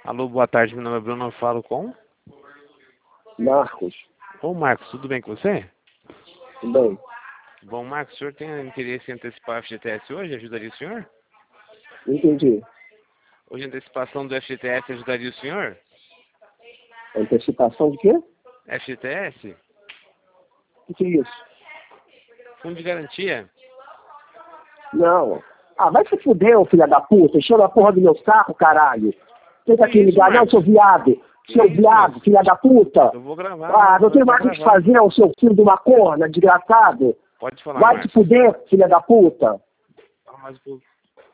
Alô, boa tarde, meu nome é Bruno, eu falo com... Marcos, Ô Marcos, tudo bem com você? tudo bem? Bom, Marcos, o senhor tem interesse em antecipar o FGTS hoje? Ajudaria o senhor? Entendi. Hoje a antecipação do FGTS ajudaria o senhor? Antecipação de quê? FGTS? O que é isso? Fundo de garantia? Não. Ah, vai se fuder, ô filha da puta. Enchendo a porra do meu saco, caralho. Tenta aqui isso, ligar. Não, Marcos? seu viado. Seu isso? viado, filha da puta. Eu vou gravar, Ah, não tem vou mais o que gravar. fazer, ô seu filho de uma corna, desgraçado. Pode falar, Vai se Marcos. fuder, filha da puta. Fala mais um pouco.